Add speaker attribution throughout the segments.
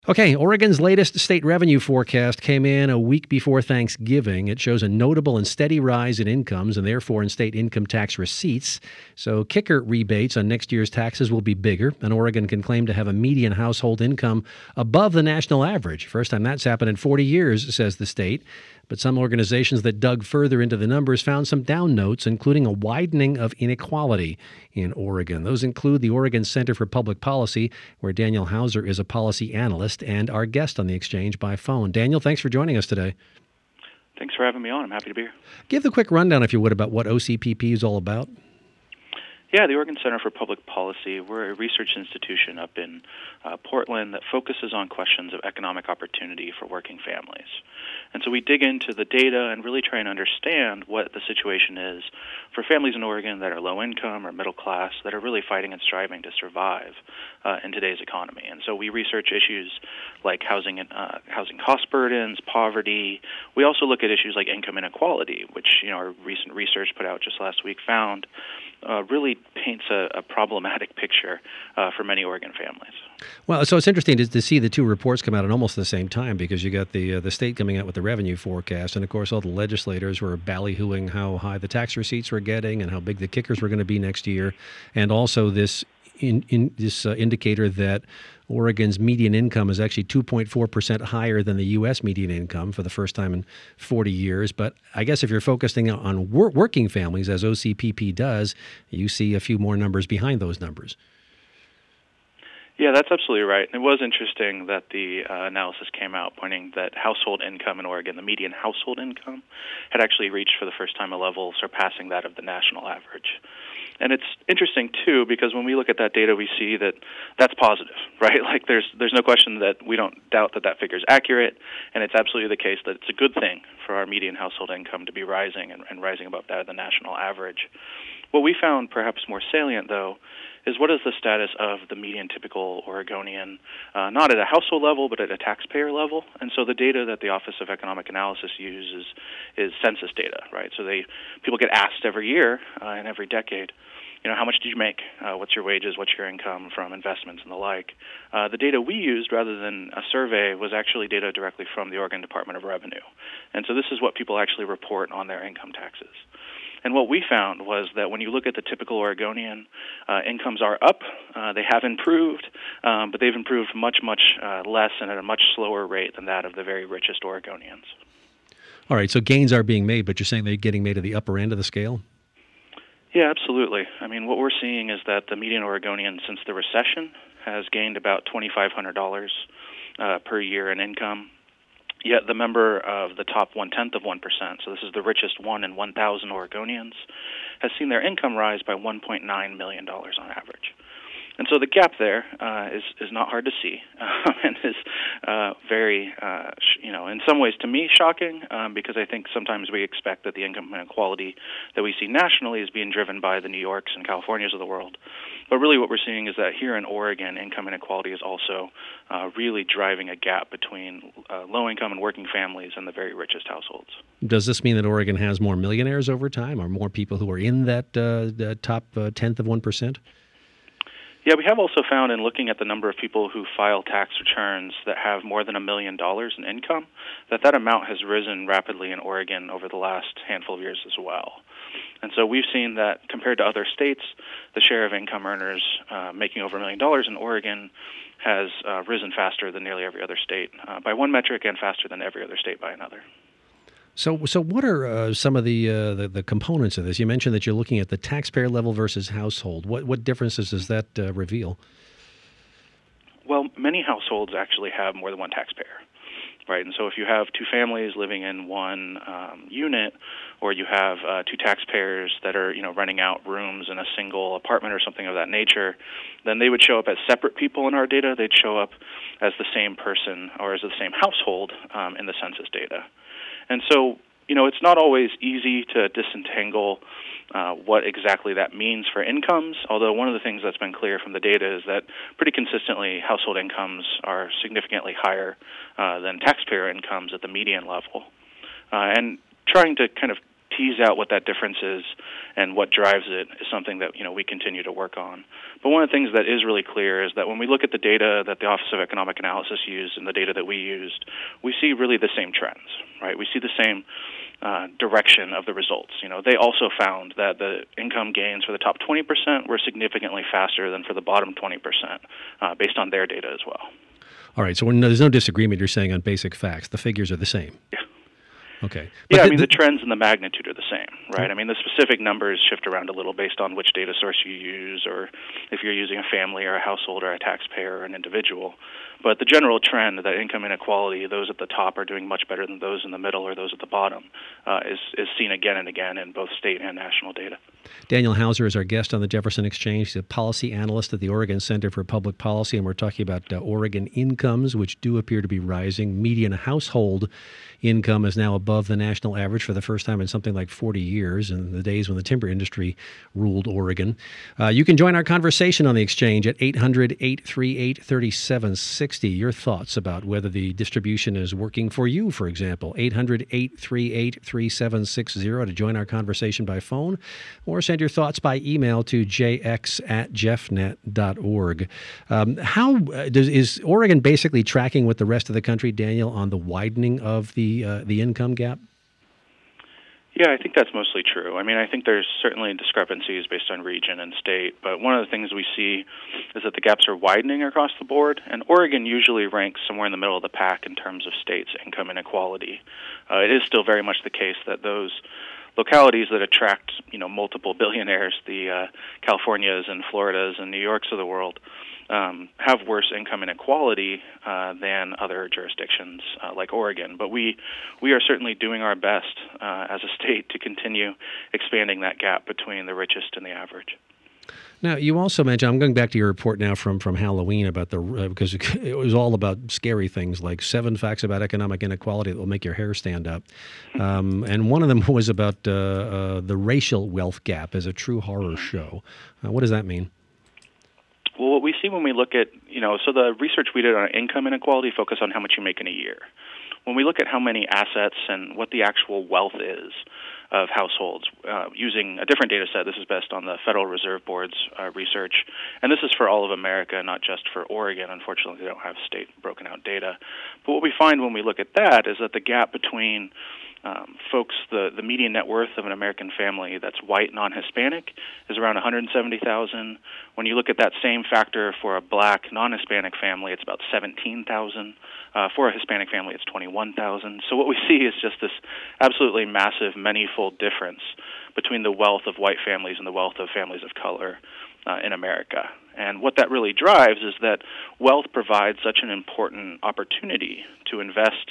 Speaker 1: Okay, Oregon's latest state revenue forecast came in a week before Thanksgiving. It shows a notable and steady rise in incomes and therefore in state income tax receipts. So kicker rebates on next year's taxes will be bigger, and Oregon can claim to have a median household income above the national average. First time that's happened in 40 years, says the state. But some organizations that dug further into the numbers found some down notes, including a widening of inequality in Oregon. Those include the Oregon Center for Public Policy, where Daniel Hauser is a policy analyst and our guest on the exchange by phone. Daniel, thanks for joining us today.
Speaker 2: Thanks for having me on. I'm happy to be here.
Speaker 1: Give the quick rundown, if you would, about what OCPP is all about.
Speaker 2: Yeah, the Oregon Center for Public Policy, we're a research institution up in Portland that focuses on questions of economic opportunity for working families. And so we dig into the data and really try and understand what the situation is for families in Oregon that are low income or middle class that are really fighting and striving to survive in today's economy. And so we research issues like housing cost burdens, poverty. We also look at issues like income inequality, which our recent research put out just last week found really paints a problematic picture for many Oregon families.
Speaker 1: Well, so it's interesting to see the two reports come out at almost the same time, because you got the state coming out with the revenue forecast, and of course all the legislators were ballyhooing how high the tax receipts were getting and how big the kickers were going to be next year, and also this indicator that Oregon's median income is actually 2.4% higher than the U.S. median income for the first time in 40 years. But I guess if you're focusing on working families, as OCPP does, you see a few more numbers behind those numbers.
Speaker 2: Yeah, that's absolutely right. And it was interesting that the analysis came out pointing that household income in Oregon, the median household income, had actually reached for the first time a level surpassing that of the national average. And it's interesting, too, because when we look at that data, we see that that's positive, right? Like there's no question that we don't doubt that figure is accurate, and it's absolutely the case that it's a good thing for our median household income to be rising and rising above that of the national average. What we found perhaps more salient, though, is what is the status of the median typical Oregonian, not at a household level, but at a taxpayer level. And so the data that the Office of Economic Analysis uses is census data, right? So people get asked every year and every decade, how much did you make? What's your wages? What's your income from investments and the like? The data we used, rather than a survey, was actually data directly from the Oregon Department of Revenue. And so this is what people actually report on their income taxes. And what we found was that when you look at the typical Oregonian, incomes are up. They have improved, but they've improved much, much less and at a much slower rate than that of the very richest Oregonians.
Speaker 1: All right, so gains are being made, but you're saying they're getting made at the upper end of the scale?
Speaker 2: Yeah, absolutely. I mean, what we're seeing is that the median Oregonian since the recession has gained about $2,500 per year in income. Yet the member of the top 1/10 of 1%, so this is the richest 1 in 1,000 Oregonians, has seen their income rise by $1.9 million on average. And so the gap there is not hard to see and is very, in some ways to me shocking because I think sometimes we expect that the income inequality that we see nationally is being driven by the New Yorks and Californias of the world. But really what we're seeing is that here in Oregon, income inequality is also really driving a gap between low-income and working families and the very richest households.
Speaker 1: Does this mean that Oregon has more millionaires over time, or more people who are in that top 10th of 1%?
Speaker 2: Yeah, we have also found in looking at the number of people who file tax returns that have more than $1 million in income, that amount has risen rapidly in Oregon over the last handful of years as well. And so we've seen that compared to other states, the share of income earners making over $1 million in Oregon has risen faster than nearly every other state by one metric and faster than every other state by another.
Speaker 1: So what are some of the components of this? You mentioned that you're looking at the taxpayer level versus household. What differences does that reveal?
Speaker 2: Well, many households actually have more than one taxpayer, right? And so if you have two families living in one unit, or you have two taxpayers that are renting out rooms in a single apartment or something of that nature, then they would show up as separate people in our data. They'd show up as the same person or as the same household in the census data. And so, it's not always easy to disentangle what exactly that means for incomes, although one of the things that's been clear from the data is that pretty consistently household incomes are significantly higher than taxpayer incomes at the median level. And trying to kind of tease out what that difference is and what drives it is something that we continue to work on. But one of the things that is really clear is that when we look at the data that the Office of Economic Analysis used and the data that we used, we see really the same trends, right? We see the same direction of the results. They also found that the income gains for the top 20% were significantly faster than for the bottom 20%, based on their data as well.
Speaker 1: All right, so there's no disagreement, you're saying, on basic facts. The figures are the same.
Speaker 2: Yeah.
Speaker 1: Okay.
Speaker 2: But the trends and the magnitude are the same, right? I mean, the specific numbers shift around a little based on which data source you use, or if you're using a family or a household or a taxpayer or an individual. But the general trend that income inequality, those at the top are doing much better than those in the middle or those at the bottom, is seen again and again in both state and national data.
Speaker 1: Daniel Hauser is our guest on the Jefferson Exchange. He's a policy analyst at the Oregon Center for Public Policy, and we're talking about Oregon incomes, which do appear to be rising. Median household income is now above the national average for the first time in something like 40 years, in the days when the timber industry ruled Oregon. You can join our conversation on the Exchange at 800-838-3760. Your thoughts about whether the distribution is working for you, for example. 800-838-3760 to join our conversation by phone, or send your thoughts by email to jx@jeffnet.org. Is Oregon basically tracking with the rest of the country, Daniel, on the widening of the income gap?
Speaker 2: Yeah, I think that's mostly true. I mean, I think there's certainly discrepancies based on region and state, but one of the things we see is that the gaps are widening across the board, and Oregon usually ranks somewhere in the middle of the pack in terms of states' income inequality. It is still very much the case that those localities that attract, multiple billionaires, the Californias and Floridas and New Yorks of the world, have worse income inequality than other jurisdictions like Oregon. But we are certainly doing our best as a state to continue expanding that gap between the richest and the average.
Speaker 1: Now, you also mentioned, I'm going back to your report now from Halloween about because it was all about scary things like 7 facts about economic inequality that will make your hair stand up. And one of them was about the racial wealth gap as a true horror show. What does that mean?
Speaker 2: Well, what we see when we look at, so the research we did on income inequality focused on how much you make in a year. When we look at how many assets and what the actual wealth is of households, using a different data set, this is based on the Federal Reserve Board's research, and this is for all of America, not just for Oregon. Unfortunately, they don't have state broken out data. But what we find when we look at that is that the gap between folks, the median net worth of an American family that's white, non-Hispanic, is around $170,000. When you look at that same factor for a black, non-Hispanic family, it's about $17,000. For a Hispanic family, it's $21,000. So what we see is just this absolutely massive, many-fold difference between the wealth of white families and the wealth of families of color in America. And what that really drives is that wealth provides such an important opportunity to invest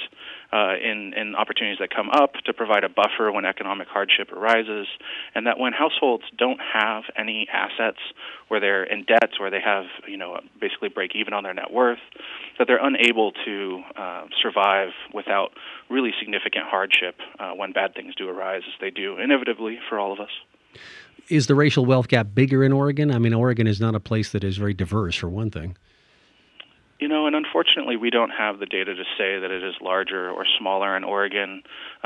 Speaker 2: in opportunities that come up, to provide a buffer when economic hardship arises, and that when households don't have any assets, where they're in debt, where they have basically break even on their net worth, that they're unable to survive without really significant hardship when bad things do arise, as they do inevitably for all of us.
Speaker 1: Is the racial wealth gap bigger in Oregon? I mean, Oregon is not a place that is very diverse, for one thing.
Speaker 2: And unfortunately, we don't have the data to say that it is larger or smaller in Oregon.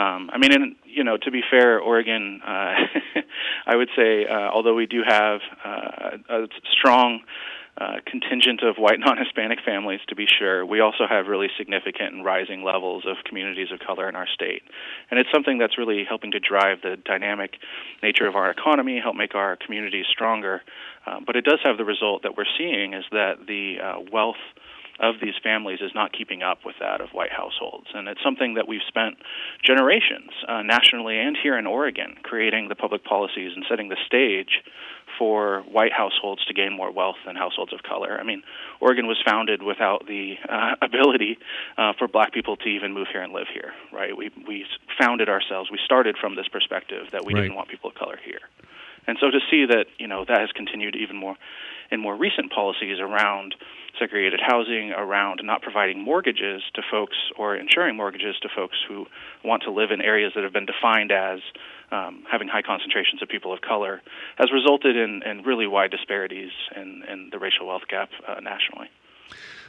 Speaker 2: To be fair, Oregon, I would say, although we do have a strong contingent of white non-Hispanic families, to be sure, we also have really significant and rising levels of communities of color in our state. And it's something that's really helping to drive the dynamic nature of our economy, help make our communities stronger. But it does have the result that we're seeing is that the wealth of these families is not keeping up with that of white households. And it's something that we've spent generations nationally and here in Oregon creating the public policies and setting the stage for white households to gain more wealth than households of color. I mean, Oregon was founded without the ability for black people to even move here and live here, right? We founded ourselves. We started from this perspective that we didn't want people of color here. And so to see that, that has continued even more in more recent policies around segregated housing, around not providing mortgages to folks or insuring mortgages to folks who want to live in areas that have been defined as having high concentrations of people of color, has resulted in really wide disparities in the racial wealth gap nationally.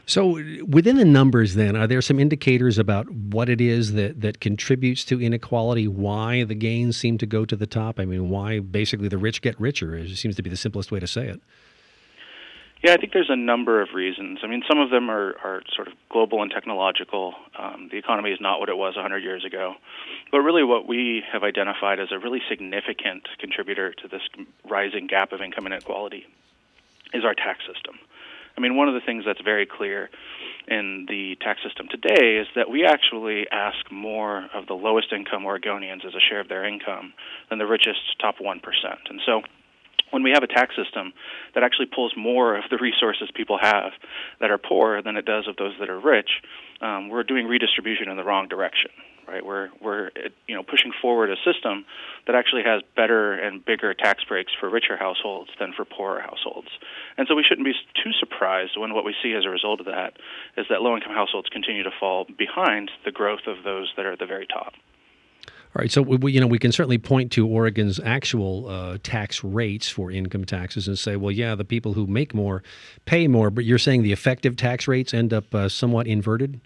Speaker 1: So within the numbers then, are there some indicators about what it is that contributes to inequality, why the gains seem to go to the top? I mean, why basically the rich get richer seems to be the simplest way to say it.
Speaker 2: Yeah, I think there's a number of reasons. I mean, some of them are sort of global and technological. The economy is not what it was 100 years ago. But really what we have identified as a really significant contributor to this rising gap of income inequality is our tax system. I mean, one of the things that's very clear in the tax system today is that we actually ask more of the lowest income Oregonians as a share of their income than the richest top 1%. And so when we have a tax system that actually pulls more of the resources people have that are poor than it does of those that are rich, we're doing redistribution in the wrong direction. Right, we're pushing forward a system that actually has better and bigger tax breaks for richer households than for poorer households. And so we shouldn't be too surprised when what we see as a result of that is that low-income households continue to fall behind the growth of those that are at the very top.
Speaker 1: All right, so we can certainly point to Oregon's actual tax rates for income taxes and say, well, yeah, the people who make more pay more, but you're saying the effective tax rates end up somewhat inverted?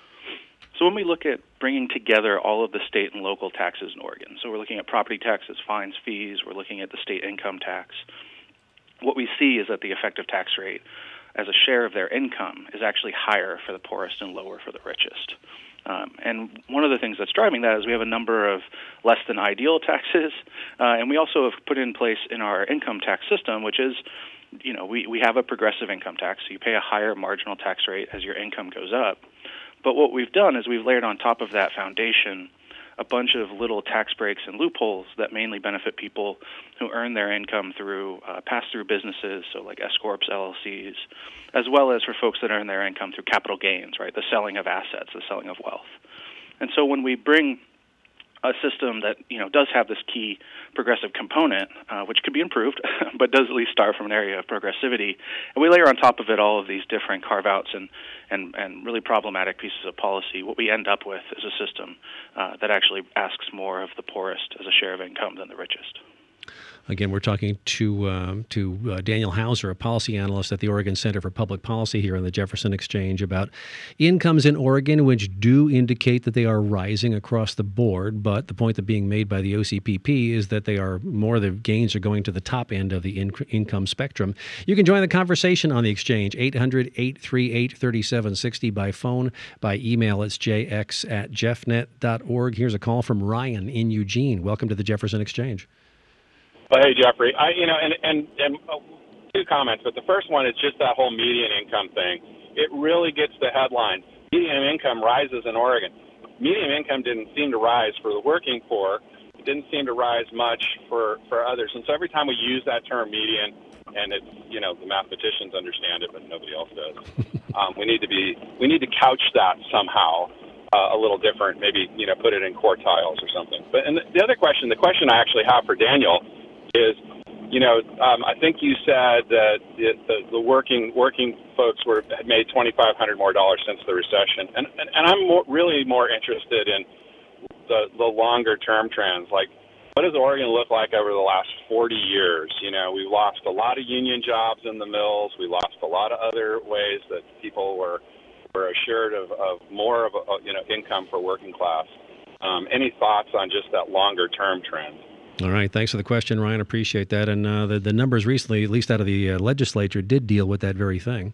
Speaker 2: So when we look at bringing together all of the state and local taxes in Oregon, so we're looking at property taxes, fines, fees, we're looking at the state income tax, what we see is that the effective tax rate as a share of their income is actually higher for the poorest and lower for the richest. And one of the things that's driving that is we have a number of less than ideal taxes, and we also have put in place in our income tax system, which is, we have a progressive income tax, so you pay a higher marginal tax rate as your income goes up. But what we've done is we've layered on top of that foundation a bunch of little tax breaks and loopholes that mainly benefit people who earn their income through pass-through businesses, so like S-corps, LLCs, as well as for folks that earn their income through capital gains, right, the selling of assets, the selling of wealth. And so when we bring a system that does have this key progressive component, which could be improved, but does at least start from an area of progressivity, and we layer on top of it all of these different carve-outs and really problematic pieces of policy, what we end up with is a system that actually asks more of the poorest as a share of income than the richest.
Speaker 1: Again, we're talking to Daniel Hauser, a policy analyst at the Oregon Center for Public Policy here on the Jefferson Exchange, about incomes in Oregon, which do indicate that they are rising across the board. But the point that being made by the OCPP is that the gains are going to the top end of the income spectrum. You can join the conversation on the Exchange, 800-838-3760 by phone, by email. It's jx@jeffnet.org. Here's a call from Ryan in Eugene. Welcome to the Jefferson Exchange.
Speaker 3: Well, hey, Jeffrey. And two comments, but the first one is just that whole median income thing. It really gets the headlines. Median income rises in Oregon. Median income didn't seem to rise for the working poor. It didn't seem to rise much for others. And so every time we use that term median, and it's the mathematicians understand it, but nobody else does. We need to couch that somehow. A little different, maybe put it in quartiles or something. But and the other question, the question I actually have for Daniel is, I think you said that the working folks had made $2,500 more since the recession, and I'm really more interested in the longer term trends. Like, what does Oregon look like over the last 40 years? We lost a lot of union jobs in the mills. We lost a lot of other ways that people were assured of more of income for working class. Any thoughts on just that longer term trend?
Speaker 1: All right. Thanks for the question, Ryan. Appreciate that. And the numbers recently, at least out of the legislature, did deal with that very thing.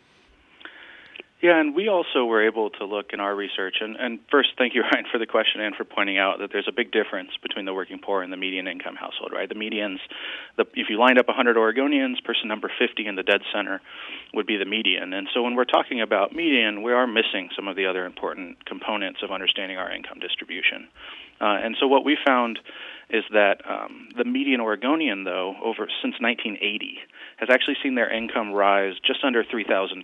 Speaker 2: Yeah, and we also were able to look in our research, and first, thank you, Ryan, for the question and for pointing out that there's a big difference between the working poor and the median income household, right? The medians, if you lined up 100 Oregonians, person number 50 in the dead center would be the median. And so when we're talking about median, we are missing some of the other important components of understanding our income distribution. And so what we found is that the median Oregonian, though, since 1980, has actually seen their income rise just under $3,000.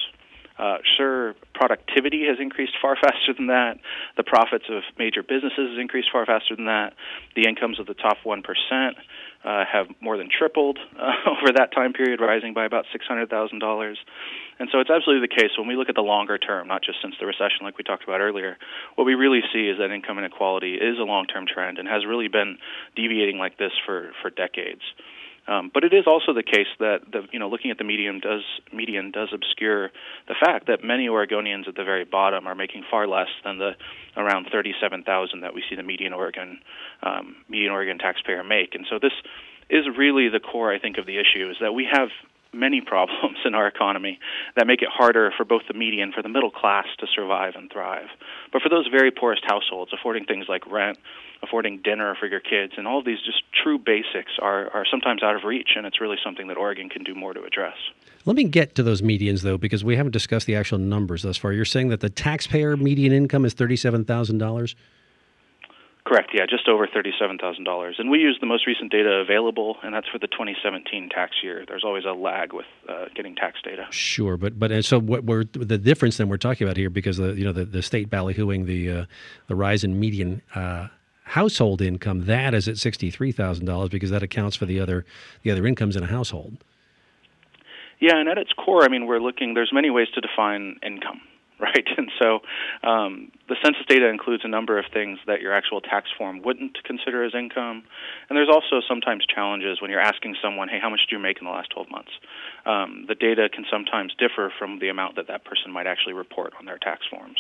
Speaker 2: Sure, productivity has increased far faster than that. The profits of major businesses has increased far faster than that. The incomes of the top 1% have more than tripled over that time period, rising by about $600,000. And so it's absolutely the case when we look at the longer term, not just since the recession like we talked about earlier. What we really see is that income inequality is a long-term trend and has really been deviating like this for decades. But it is also the case that looking at the median does obscure the fact that many Oregonians at the very bottom are making far less than the around $37,000 that we see the median Oregon taxpayer make. And so this is really the core, I think, of the issue, is that we have many problems in our economy that make it harder for both the median, for the middle class to survive and thrive. But for those very poorest households, affording things like rent, affording dinner for your kids, and all of these just true basics are sometimes out of reach, and it's really something that Oregon can do more to address.
Speaker 1: Let me get to those medians, though, because we haven't discussed the actual numbers thus far. You're saying that the taxpayer median income is $37,000?
Speaker 2: Correct, yeah, just over $37,000. And we use the most recent data available, and that's for the 2017 tax year. There's always a lag with getting tax data.
Speaker 1: Sure, but and so what we're the difference then we're talking about here, because the state ballyhooing the rise in median household income, that is at $63,000 because that accounts for the other incomes in a household.
Speaker 2: Yeah, and at its core, I mean, there's many ways to define income. Right, and so the census data includes a number of things that your actual tax form wouldn't consider as income, and there's also sometimes challenges when you're asking someone, hey, how much do you make in the last 12 months? The data can sometimes differ from the amount that person might actually report on their tax forms.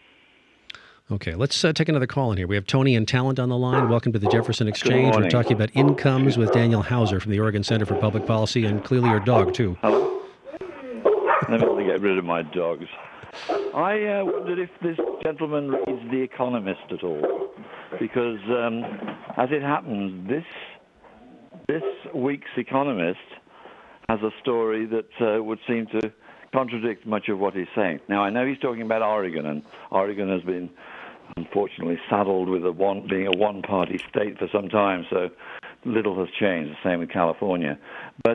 Speaker 1: Okay, let's take another call in here. We have Tony and Talent on the line. Welcome to the Jefferson Exchange. We're talking about incomes with Daniel Hauser from the Oregon Center for Public Policy, and clearly your dog, too.
Speaker 4: Hello. Let me get rid of my dogs. I wondered if this gentleman reads The Economist at all, because as it happens, this week's Economist has a story that would seem to contradict much of what he's saying. Now, I know he's talking about Oregon, and Oregon has been, unfortunately, saddled with being a one-party state for some time, so little has changed, the same with California. But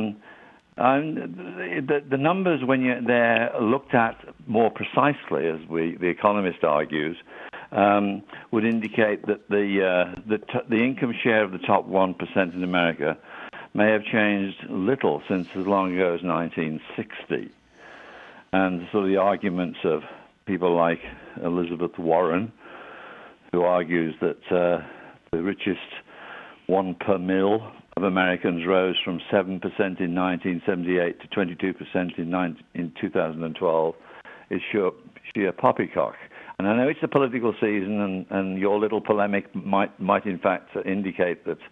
Speaker 4: the numbers, when they're looked at more precisely, as The Economist argues, would indicate that the income share of the top 1% in America may have changed little since as long ago as 1960. And so the arguments of people like Elizabeth Warren, who argues that the richest 1 per mil of Americans rose from 7% in 1978 to 22% in 2012, is sheer poppycock. And I know it's a political season, and your little polemic might in fact indicate that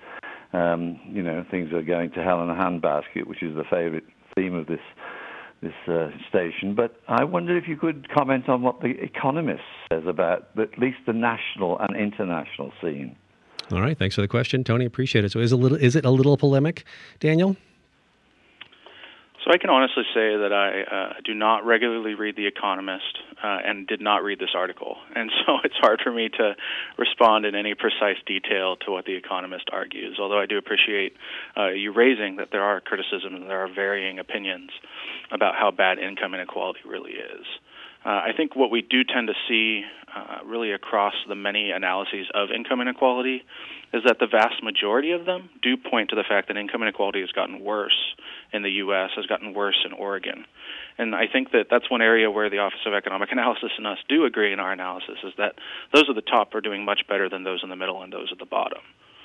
Speaker 4: things are going to hell in a handbasket, which is the favorite theme of this station. But I wonder if you could comment on what The Economist says about at least the national and international scene.
Speaker 1: All right, thanks for the question, Tony. Appreciate it. So is it a little polemic, Daniel?
Speaker 2: So I can honestly say that I do not regularly read The Economist and did not read this article. And so it's hard for me to respond in any precise detail to what The Economist argues, although I do appreciate you raising that there are criticisms and there are varying opinions about how bad income inequality really is. I think what we do tend to see really across the many analyses of income inequality is that the vast majority of them do point to the fact that income inequality has gotten worse in the U.S., has gotten worse in Oregon. And I think that that's one area where the Office of Economic Analysis and us do agree in our analysis, is that those at the top are doing much better than those in the middle and those at the bottom.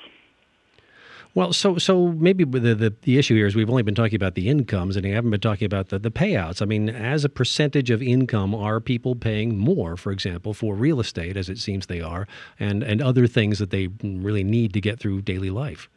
Speaker 1: Well, so maybe the issue here is we've only been talking about the incomes and we haven't been talking about the payouts. I mean, as a percentage of income, are people paying more, for example, for real estate, as it seems they are, and other things that they really need to get through daily life?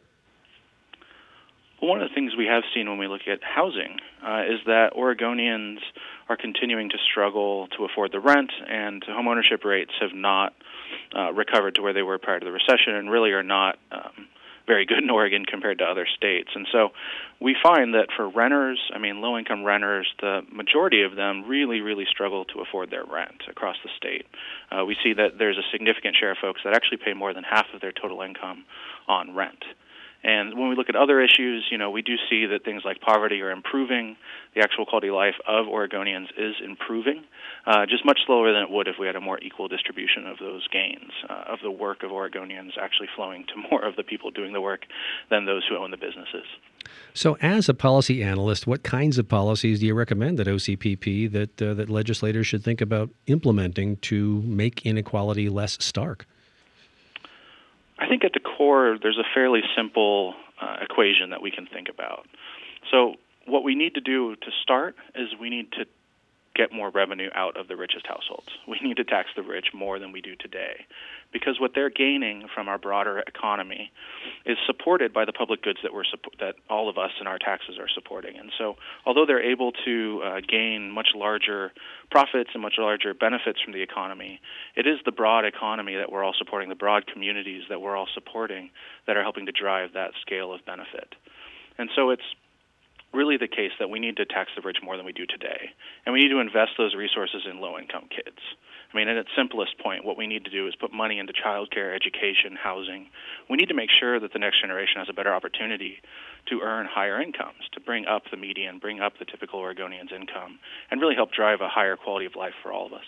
Speaker 2: Well, one of the things we have seen when we look at housing is that Oregonians are continuing to struggle to afford the rent, and homeownership rates have not recovered to where they were prior to the recession and really are not very good in Oregon compared to other states. And so we find that for renters, low-income renters, the majority of them really, really struggle to afford their rent across the state. We see that there's a significant share of folks that actually pay more than half of their total income on rent. And when we look at other issues, we do see that things like poverty are improving. The actual quality of life of Oregonians is improving, just much slower than it would if we had a more equal distribution of those gains, of the work of Oregonians actually flowing to more of the people doing the work than those who own the businesses.
Speaker 1: So as a policy analyst, what kinds of policies do you recommend at OCPP that legislators should think about implementing to make inequality less stark?
Speaker 2: I think at the core, there's a fairly simple equation that we can think about. So what we need to do to start is we need to get more revenue out of the richest households. We need to tax the rich more than we do today, because what they're gaining from our broader economy is supported by the public goods that all of us in our taxes are supporting. And so although they're able to gain much larger profits and much larger benefits from the economy, it is the broad economy that we're all supporting, the broad communities that we're all supporting, that are helping to drive that scale of benefit. And so it's really the case that we need to tax the rich more than we do today, and we need to invest those resources in low-income kids. I mean, at its simplest point, what we need to do is put money into childcare, education, housing. We need to make sure that the next generation has a better opportunity to earn higher incomes, to bring up the median, bring up the typical Oregonian's income, and really help drive a higher quality of life for all of us.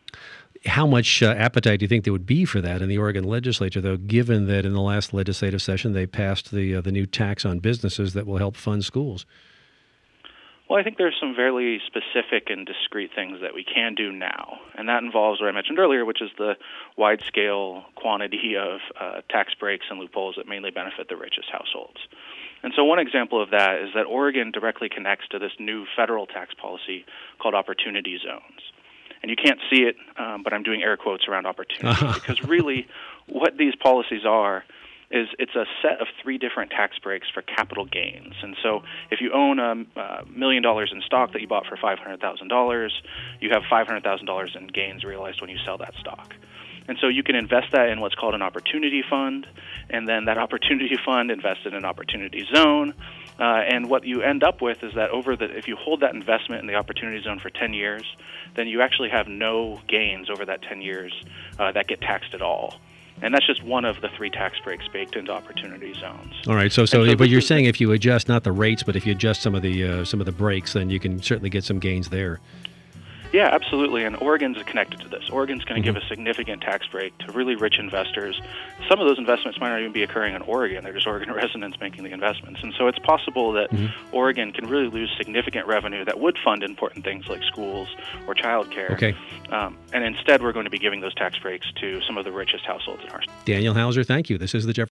Speaker 1: How much appetite do you think there would be for that in the Oregon legislature, though, given that in the last legislative session they passed the new tax on businesses that will help fund schools?
Speaker 2: Well, I think there's some very specific and discrete things that we can do now, and that involves what I mentioned earlier, which is the wide-scale quantity of tax breaks and loopholes that mainly benefit the richest households. And so one example of that is that Oregon directly connects to this new federal tax policy called opportunity zones. And you can't see it, but I'm doing air quotes around opportunity, because really what these policies are is it's a set of 3 different tax breaks for capital gains. And so if you own $1 million in stock that you bought for $500,000, you have $500,000 in gains realized when you sell that stock. And so you can invest that in what's called an opportunity fund, and then that opportunity fund invests in an opportunity zone. And what you end up with is that if you hold that investment in the opportunity zone for 10 years, then you actually have no gains over that 10 years that get taxed at all. And that's just one of the 3 tax breaks baked into opportunity zones.
Speaker 1: All right. So but you're saying if you adjust not the rates, but if you adjust some of the breaks, then you can certainly get some gains there.
Speaker 2: Yeah, absolutely. And Oregon's connected to this. Oregon's going to give a significant tax break to really rich investors. Some of those investments might not even be occurring in Oregon. They're just Oregon residents making the investments. And so it's possible that Oregon can really lose significant revenue that would fund important things like schools or childcare.
Speaker 1: Okay.
Speaker 2: And instead, we're going to be giving those tax breaks to some of the richest households in our state.
Speaker 1: Daniel Hauser, thank you. This is the Jeff